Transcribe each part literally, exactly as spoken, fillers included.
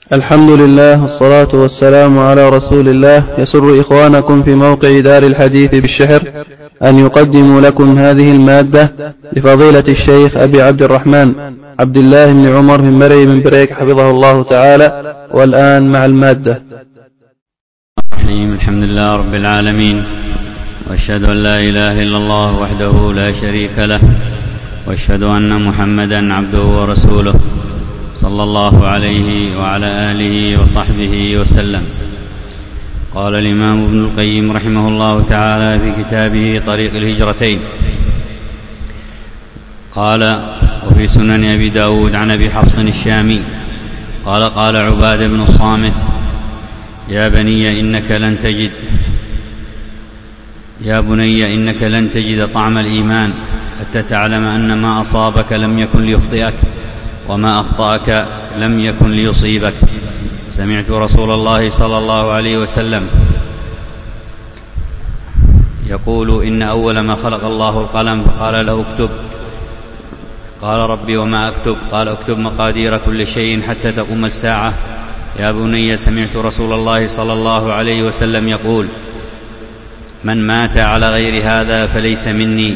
الحمد لله والصلاة والسلام على رسول الله. يسر إخوانكم في موقع دار الحديث بالشحر أن يقدموا لكم هذه المادة لفضيلة الشيخ أبي عبد الرحمن عبد الله بن عمر بن مري بن بريك حفظه الله تعالى. والآن مع المادة. الحمد لله رب العالمين، وأشهد أن لا إله إلا الله وحده لا شريك له، وأشهد أن محمدا عبده ورسوله صلى الله عليه وعلى آله وصحبه وسلم. قال الإمام ابن القيم رحمه الله تعالى في كتابه طريق الهجرتين، قال: وفي سنن أبي داود عن أبي حفص الشامي قال: قال عبادة بن الصامت: يا بني إنك لن تجد يا بني إنك لن تجد طعم الإيمان حتى تعلم أن ما أصابك لم يكن ليخطئك، وما أخطأك لم يكن ليصيبك. سمعت رسول الله صلى الله عليه وسلم يقول: إن أول ما خلق الله القلم، فقال له: اكتب. قال: ربي وما أكتب؟ قال: اكتب مقادير كل شيء حتى تقوم الساعة. يا بني، سمعت رسول الله صلى الله عليه وسلم يقول: من مات على غير هذا فليس مني.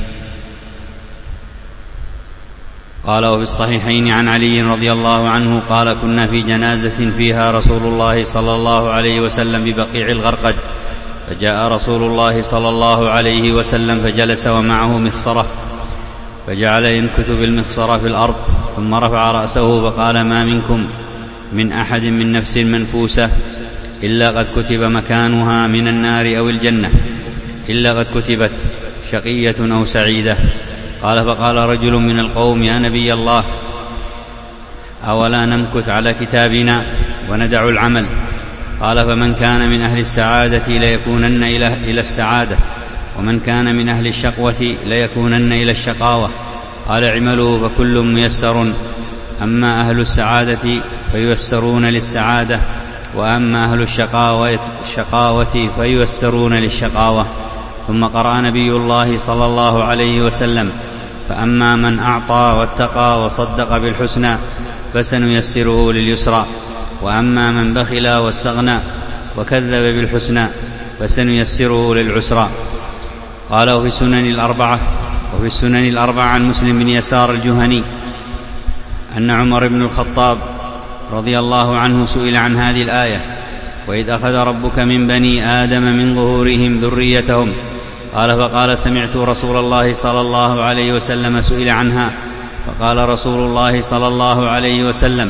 قال: وفي الصحيحين عن علي رضي الله عنه قال: كنا في جنازة فيها رسول الله صلى الله عليه وسلم ببقيع الغرقد، فجاء رسول الله صلى الله عليه وسلم فجلس ومعه مخصرة، فجعل ينكت بالمخصرة في الأرض، ثم رفع رأسه فقال: ما منكم من أحد من نفس منفوسة إلا قد كتب مكانها من النار أو الجنة، إلا قد كتبت شقية أو سعيدة. قال: فقال رجل من القوم: يا نبي الله، أولا نمكث على كتابنا وندع العمل؟ قال: فمن كان من أهل السعادة ليكونن إلى السعادة، ومن كان من أهل الشقوة ليكونن إلى الشقاوة. قال: اعملوا فكل ميسر، أما أهل السعادة فييسرون للسعادة، وأما أهل الشقاوة فييسرون للشقاوة. ثم قرأ نبي الله صلى الله عليه وسلم: فأما من أعطى واتقى وصدق بالحسنى فسنيسره لليسرى، وأما من بخل واستغنى وكذب بالحسنى فسنيسره للعسرى. قال: وفي السنن الأربعة وفي السنن الأربعة عن مسلم بن يسار الجهني أن عمر بن الخطاب رضي الله عنه سئل عن هذه الآية: وإذ أخذ ربك من بني آدم من ظهورهم ذريتهم. قال: فقال: سمعت رسول الله صلى الله عليه وسلم سئل عنها، فقال رسول الله صلى الله عليه وسلم: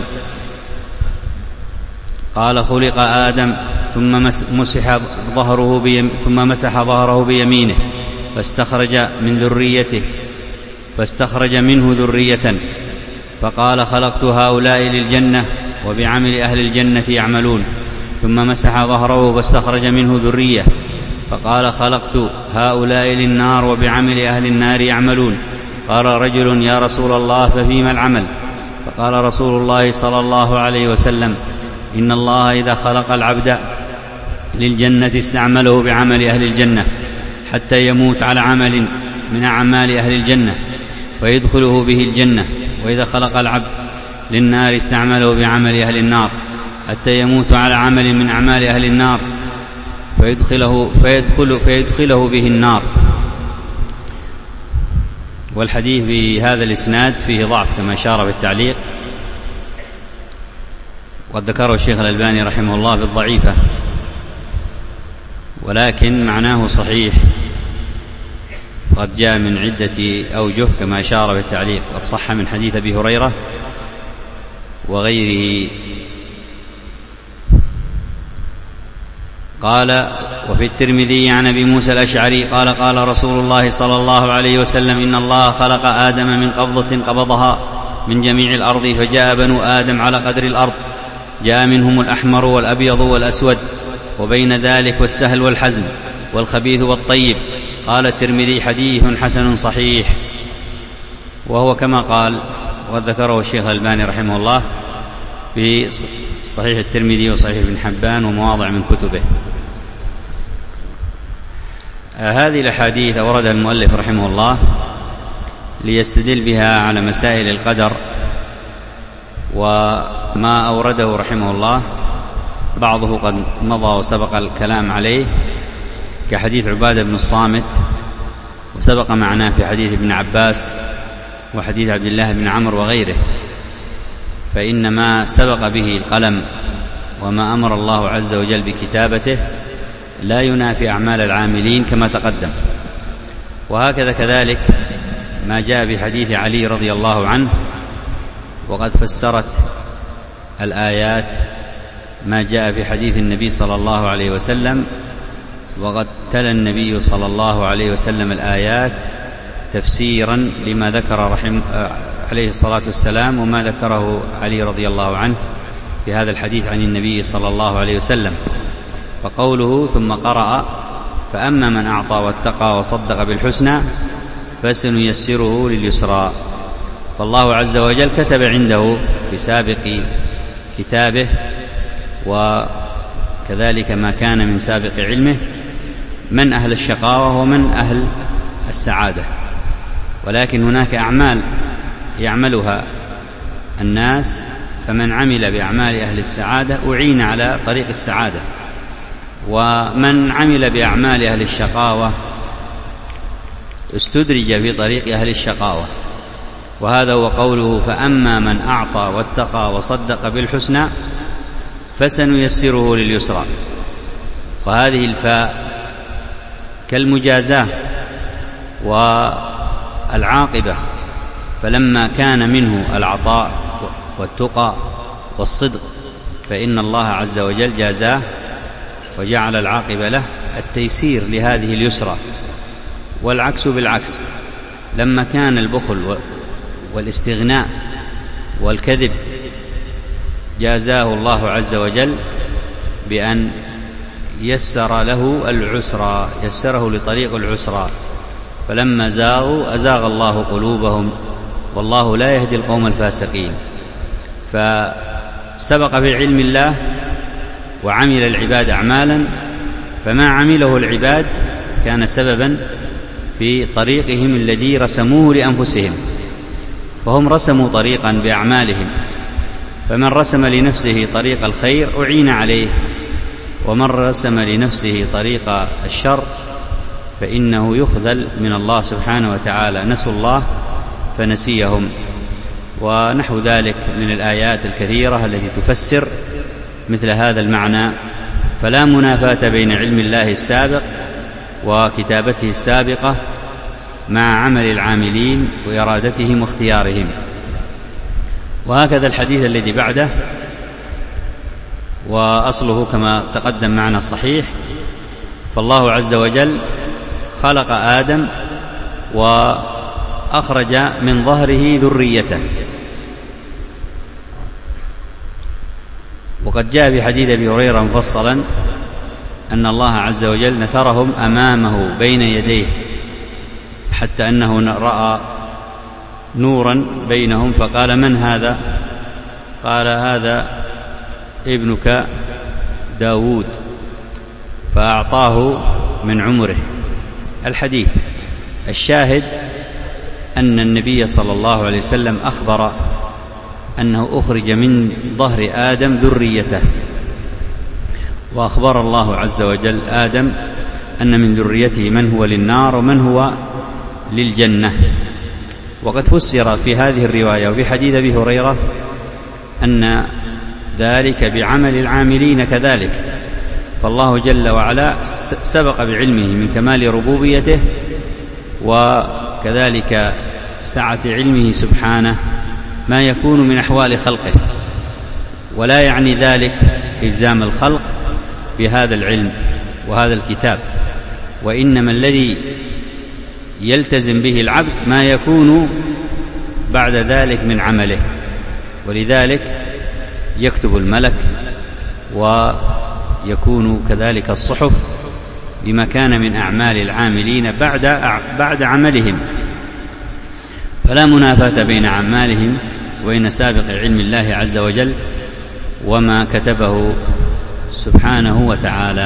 قال: خلق آدم ثم مسح ظهره بيم ثم مسح ظهره بيمينه فاستخرج من ذريته فاستخرج منه ذرية، فقال: خلقت هؤلاء للجنة وبعمل أهل الجنة يعملون. ثم مسح ظهره فاستخرج منه ذرية، فقال: خلقت هؤلاء للنار وبعمل أهل النار يعملون. قال رجل: يا رسول الله، ففيما العمل؟ فقال رسول الله صلى الله عليه وسلم: إن الله إذا خلق العبد للجنة استعمله بعمل أهل الجنة حتى يموت على عمل من أعمال أهل الجنة ويدخله به الجنة، وإذا خلق العبد للنار استعمله بعمل أهل النار حتى يموت على عمل من أعمال أهل النار فيدخله, فيدخل فيدخله به النار. والحديث بهذا الإسناد فيه ضعف كما أشار في التعليق، وقد ذكره الشيخ الألباني رحمه الله في الضعيفة، ولكن معناه صحيح، قد جاء من عدة أوجه كما أشار في التعليق. قد صح من حديث أبي هريرة وغيره. قال: وفي الترمذي عن أبي موسى الأشعري قال: قال رسول الله صلى الله عليه وسلم: إن الله خلق آدم من قبضة قبضها من جميع الأرض، فجاء بنو آدم على قدر الأرض، جاء منهم الأحمر والأبيض والأسود، وبين ذلك والسهل والحزم والخبيث والطيب. قال الترمذي: حديث حسن صحيح. وهو كما قال، وقد ذكره الشيخ الألباني رحمه الله في صحيح الترمذي وصحيح ابن حبان ومواضع من كتبه. هذه الأحاديث أوردها المؤلف رحمه الله ليستدل بها على مسائل القدر و وما أورده رحمه الله بعضه قد مضى وسبق الكلام عليه، كحديث عبادة بن الصامت، وسبق معناه في حديث ابن عباس وحديث عبد الله بن عمرو وغيره، فإن ما سبق به القلم وما أمر الله عز وجل بكتابته لا ينافي أعمال العاملين كما تقدم. وهكذا كذلك ما جاء بحديث علي رضي الله عنه، وقد فسرت الآيات ما جاء في حديث النبي صلى الله عليه وسلم، وقد تلا النبي صلى الله عليه وسلم الآيات تفسيرا لما ذكر رحمه عليه الصلاة والسلام وما ذكره علي رضي الله عنه في هذا الحديث عن النبي صلى الله عليه وسلم. فقوله ثم قرأ فأما من أعطى واتقى وصدق بالحسنى فسنيسره لليسرى، فالله عز وجل كتب عنده في سابق كتابه وكذلك ما كان من سابق علمه من أهل الشقاوة ومن أهل السعادة، ولكن هناك أعمال يعملها الناس، فمن عمل بأعمال أهل السعادة أعين على طريق السعادة، ومن عمل بأعمال أهل الشقاوة استدرج في طريق أهل الشقاوة. وهذا هو قوله فأما من أعطى واتقى وصدق بالحسنى فسنيسره لليسرى، وهذه الفاء كالمجازاة والعاقبة، فلما كان منه العطاء والتقى والصدق فإن الله عز وجل جازاه وجعل العاقبة له التيسير لهذه اليسرى. والعكس بالعكس، لما كان البخل والاستغناء والكذب جازاه الله عز وجل بأن يسر له العسرى، يسره لطريق العسرى، فلما زاغوا أزاغ الله قلوبهم والله لا يهدي القوم الفاسقين. فسبق في علم الله وعمل العباد أعمالا، فما عمله العباد كان سببا في طريقهم الذي رسموه لأنفسهم، فهم رسموا طريقا بأعمالهم، فمن رسم لنفسه طريق الخير أعين عليه، ومن رسم لنفسه طريق الشر فإنه يخذل من الله سبحانه وتعالى. نسوا الله فنسيهم، ونحو ذلك من الآيات الكثيرة التي تفسر مثل هذا المعنى. فلا منافاة بين علم الله السابق وكتابته السابقة مع عمل العاملين وإرادتهم واختيارهم. وهكذا الحديث الذي بعده، وأصله كما تقدم معنا صحيح، فالله عز وجل خلق آدم وأخرج من ظهره ذريته، وقد جاء في حديث أبي هريرة مفصلا أن الله عز وجل نثرهم أمامه بين يديه، حتى أنه رأى نورا بينهم فقال من هذا؟ قال هذا ابنك داود، فأعطاه من عمره. الحديث الشاهد أن النبي صلى الله عليه وسلم أخبر أنه أخرج من ظهر آدم ذريته، وأخبر الله عز وجل آدم أن من ذريته من هو للنار ومن هو للجنة. وقد فسر في هذه الرواية وفي حديث أبي هريرة أن ذلك بعمل العاملين كذلك، فالله جل وعلا سبق بعلمه من كمال ربوبيته وكذلك سعة علمه سبحانه ما يكون من أحوال خلقه، ولا يعني ذلك إلزام الخلق بهذا العلم وهذا الكتاب، وإنما الذي يلتزم به العبد ما يكون بعد ذلك من عمله. ولذلك يكتب الملك ويكون كذلك الصحف بما كان من أعمال العاملين بعد بعد عملهم، فلا منافاة بين أعمالهم وبين سابق علم الله عز وجل وما كتبه سبحانه وتعالى.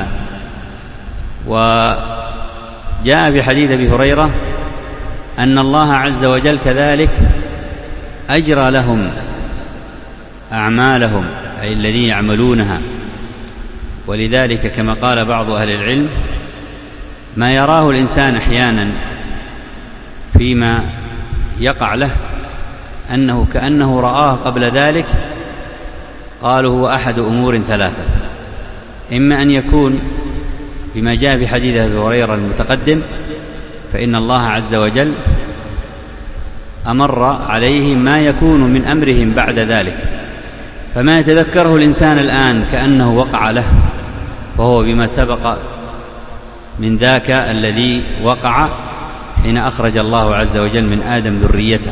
وجاء في حديث أبي هريرة أن الله عز وجل كذلك أجرى لهم أعمالهم أي الذين يعملونها. ولذلك كما قال بعض أهل العلم ما يراه الإنسان أحيانا فيما يقع له أنه كأنه رآه قبل ذلك، قالوا هو أحد أمور ثلاثة: إما أن يكون بما جاء في حديث أبي هريرة المتقدم، فإن الله عز وجل أمر عليهم ما يكون من أمرهم بعد ذلك، فما يتذكره الإنسان الآن كأنه وقع له، وهو بما سبق من ذاك الذي وقع حين أخرج الله عز وجل من آدم ذريته.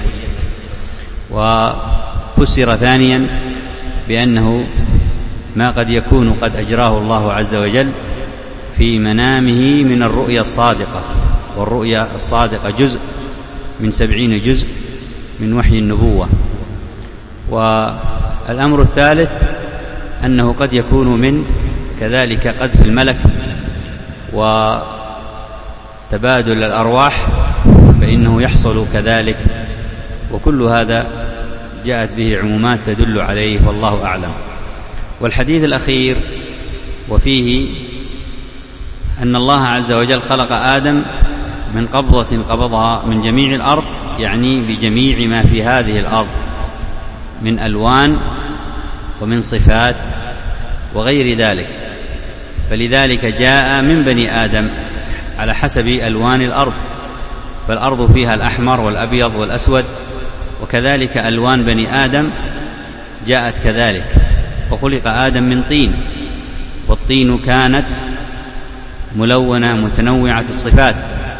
وفسر ثانيا بأنه ما قد يكون قد أجراه الله عز وجل في منامه من الرؤيا الصادقة، والرؤيا الصادقة جزء من سبعين جزء من وحي النبوة. والأمر الثالث أنه قد يكون من كذلك قذف الملك وتبادل الأرواح، فإنه يحصل كذلك، وكل هذا جاءت به عمومات تدل عليه، والله أعلم. والحديث الأخير وفيه أن الله عز وجل خلق آدم من قبضة قبضها من جميع الأرض، يعني بجميع ما في هذه الأرض من ألوان ومن صفات وغير ذلك، فلذلك جاء من بني آدم على حسب ألوان الأرض، فالأرض فيها الأحمر والأبيض والأسود، وكذلك ألوان بني آدم جاءت كذلك. وخلق آدم من طين، والطين كانت ملونة متنوعة الصفات،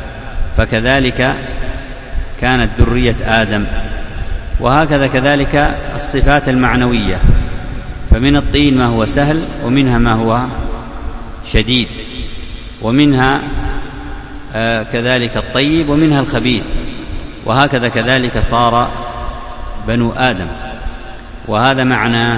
فكذلك كانت ذرية آدم. وهكذا كذلك الصفات المعنوية، فمن الطين ما هو سهل، ومنها ما هو شديد، ومنها آه كذلك الطيب، ومنها الخبيث، وهكذا كذلك صار بنو آدم. وهذا معناه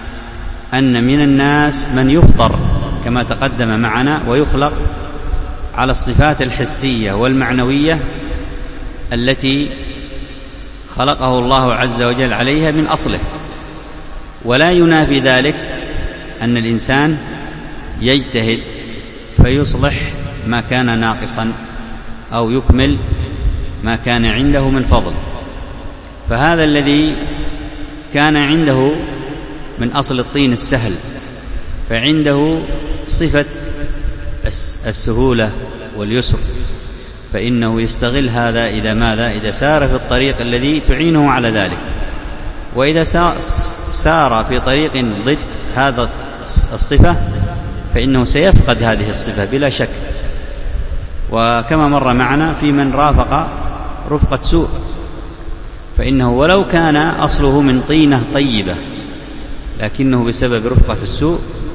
أن من الناس من يفطر كما تقدم معنا ويخلق على الصفات الحسية والمعنوية التي خلقه الله عز وجل عليها من أصله، ولا ينافي ذلك أن الإنسان يجتهد فيصلح ما كان ناقصا أو يكمل ما كان عنده من فضل. فهذا الذي كان عنده من أصل الطين السهل، فعنده صفة السهولة واليسر، فإنه يستغل هذا إذا ماذا إذا سار في الطريق الذي تعينه على ذلك. وإذا سار في طريق ضد هذا الصفة فإنه سيفقد هذه الصفة بلا شك. وكما مر معنا في من رافق رفقة سوء، فإنه ولو كان أصله من طينة طيبة لكنه بسبب رفقة السوء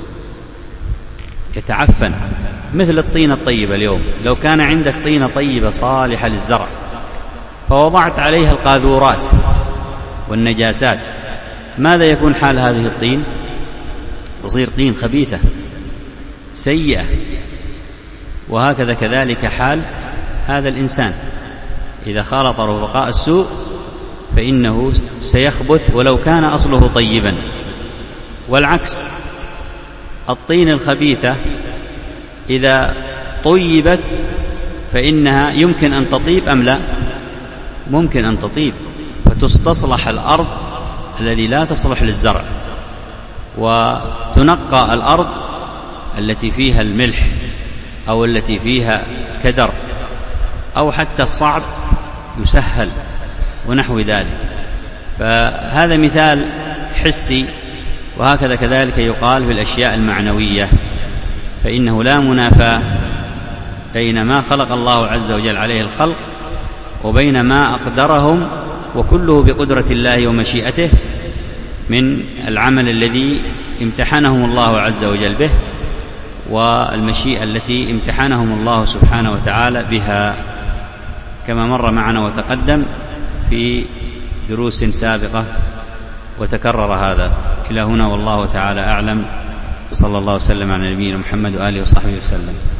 يتعفن، مثل الطينة الطيبة. اليوم لو كان عندك طينة طيبة صالحة للزرع فوضعت عليها القاذورات والنجاسات، ماذا يكون حال هذه الطين؟ تصير طين خبيثة سيئة. وهكذا كذلك حال هذا الإنسان إذا خالط رفقاء السوء فإنه سيخبث ولو كان أصله طيبا. والعكس، الطين الخبيثة إذا طيبت فإنها يمكن أن تطيب أم لا؟ ممكن أن تطيب، فتستصلح الأرض الذي لا تصلح للزرع، وتنقى الأرض التي فيها الملح أو التي فيها كدر، أو حتى الصعب يسهل ونحو ذلك. فهذا مثال حسي. وهكذا كذلك يقال في الأشياء المعنوية، فإنه لا منافاة بين ما خلق الله عز وجل عليه الخلق وبين ما أقدرهم، وكله بقدرة الله ومشيئته من العمل الذي امتحنهم الله عز وجل به، والمشيئة التي امتحنهم الله سبحانه وتعالى بها، كما مر معنا وتقدم في دروس سابقة وتكرر هذا. إلى هنا والله تعالى أعلم، صلى الله وسلم على نبينا محمد وآله وصحبه وسلم.